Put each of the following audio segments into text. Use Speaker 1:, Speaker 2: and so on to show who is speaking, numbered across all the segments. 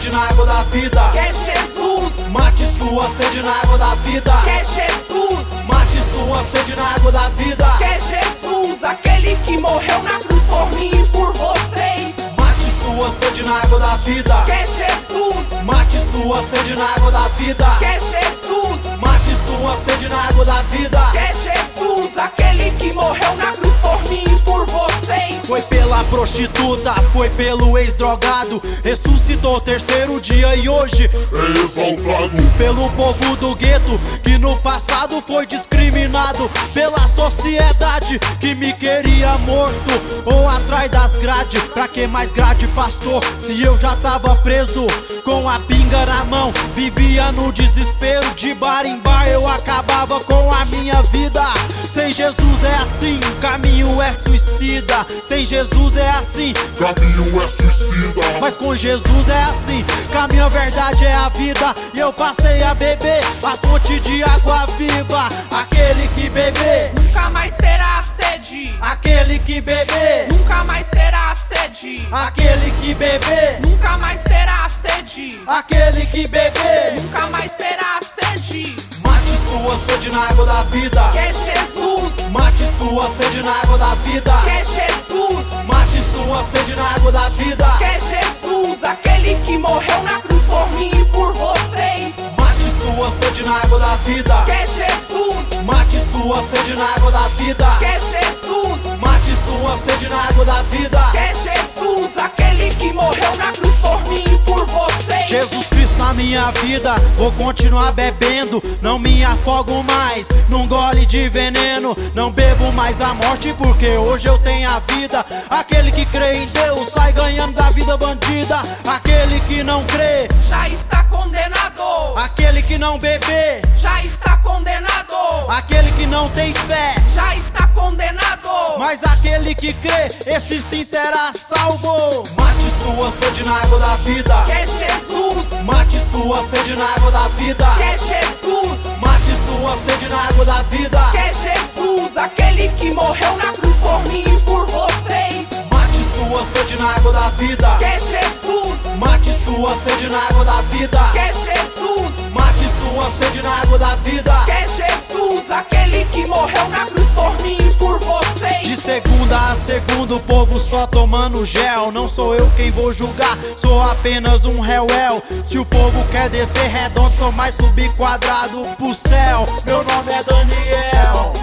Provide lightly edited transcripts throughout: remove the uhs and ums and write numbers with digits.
Speaker 1: sede na água da vida,
Speaker 2: que é Jesus.
Speaker 1: mate sua sede na água da vida,
Speaker 2: Que é Jesus.
Speaker 1: mate sua sede na água da vida,
Speaker 2: Que é Jesus, aquele que morreu na cruz por mim e por vocês.
Speaker 1: mate sua sede na água da vida,
Speaker 2: Que é Jesus.
Speaker 1: mate sua sede na água da vida,
Speaker 2: Que é Jesus.
Speaker 1: mate sua sede na água da vida.
Speaker 2: Que é Jesus, aquele que morreu na cruz por mim e por vocês.
Speaker 1: Foi pela prostituta, foi pelo ex-drogado, ressuscitou terceiro dia e hoje
Speaker 3: é exaltado.
Speaker 1: pelo povo do gueto, que no passado foi discriminado pela sociedade, que me queria morto ou atrás das grades. Pra que mais grade, pastor, se eu já tava preso com a pinga na mão? Vivia no desespero, de bar em bar eu acabava com a minha vida. Sem Jesus é assim, o caminho é suicida. Sem Jesus é assim,
Speaker 3: Caminho é suicida.
Speaker 1: mas com Jesus é assim, caminho, a verdade é a vida. E eu passei a beber a fonte de água viva. Aquele que beber,
Speaker 2: Nunca mais terá sede.
Speaker 1: aquele que beber,
Speaker 2: Nunca mais terá sede.
Speaker 1: aquele que beber,
Speaker 2: Nunca mais terá sede.
Speaker 1: aquele que beber.
Speaker 2: Nunca mais terá sede.
Speaker 1: Mate sua sede na água da vida,
Speaker 2: Que é Jesus.
Speaker 1: mate sua sede na água da vida,
Speaker 2: Que é Jesus.
Speaker 1: mate sua sede na água da vida,
Speaker 2: Que é Jesus, aquele que morreu na cruz por mim e por vocês.
Speaker 1: mate sua sede na água da vida,
Speaker 2: Que é Jesus.
Speaker 1: mate sua sede na água da vida,
Speaker 2: Que é Jesus.
Speaker 1: mate sua sede na água da vida.
Speaker 2: Que é Jesus, aquele que morreu na cruz por mim e por vocês.
Speaker 1: Jesus Cristo na minha vida, vou continuar bebendo, não me afogo mais num gole de veneno, não bebo mais a morte porque hoje eu tenho a vida. Aquele que crê em Deus sai ganhando da vida bandida, aquele que não crê,
Speaker 2: Já está condenado.
Speaker 1: aquele que não beber,
Speaker 2: Já está condenado.
Speaker 1: aquele que não tem fé,
Speaker 2: Já está condenado.
Speaker 1: mas aquele que crê, esse sim será salvo. Mate sua sede na água da vida,
Speaker 2: Que é Jesus.
Speaker 1: mate sua sede na água da vida,
Speaker 2: Que é Jesus.
Speaker 1: mate sua sede na água da vida,
Speaker 2: Que é Jesus, aquele que morreu na cruz por mim e por vocês.
Speaker 1: mate sua sede na água da vida,
Speaker 2: Que é Jesus.
Speaker 1: mate sua sede na água da vida,
Speaker 2: Que é Jesus.
Speaker 1: mate sua sede na água da vida.
Speaker 2: Que é Jesus, aquele que morreu na cruz por mim e por
Speaker 1: De
Speaker 2: vocês.
Speaker 1: segunda a segunda o povo só tomando gel. Não sou eu quem vou julgar, sou apenas um réu. Se o povo quer descer redondo, sou mais subir quadrado pro céu. Meu nome é Daniel.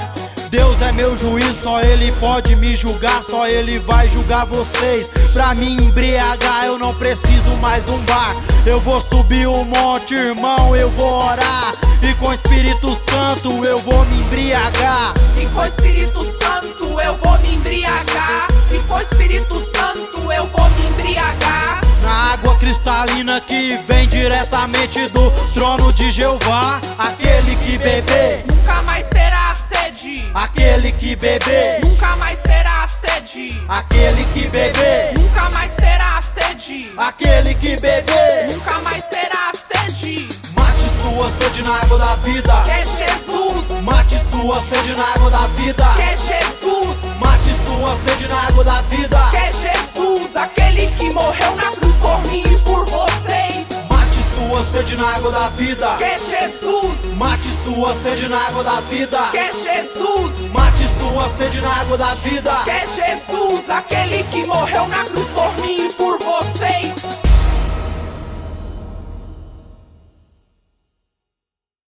Speaker 1: Deus é meu juiz, só Ele pode me julgar, só Ele vai julgar vocês. Pra me embriagar eu não preciso mais de um bar. Eu vou subir o monte, irmão, eu vou orar, e com o Espírito Santo eu vou me embriagar.
Speaker 2: E com o Espírito Santo eu vou me embriagar. E com o Espírito Santo eu vou me embriagar.
Speaker 1: Na água cristalina que vem diretamente do trono de Jeová. Aquele que beber,
Speaker 2: Nunca mais terá sede.
Speaker 1: aquele que beber,
Speaker 2: Nunca mais terá sede.
Speaker 1: aquele que beber,
Speaker 2: Nunca mais terá sede.
Speaker 1: aquele que beber.
Speaker 2: Nunca mais terá sede.
Speaker 1: Mate sua sede na água da vida,
Speaker 2: Que é Jesus.
Speaker 1: mate sua sede na água da vida,
Speaker 2: Que é Jesus.
Speaker 1: mate sua sede na água da vida,
Speaker 2: Que é Jesus, aquele que morreu na cruz por mim e por vocês.
Speaker 1: mate sua sede na água da vida,
Speaker 2: Que é Jesus.
Speaker 1: mate sua sede na água da vida,
Speaker 2: Que é Jesus.
Speaker 1: mate sua sede na água da vida.
Speaker 2: Que é Jesus, aquele que morreu na cruz por mim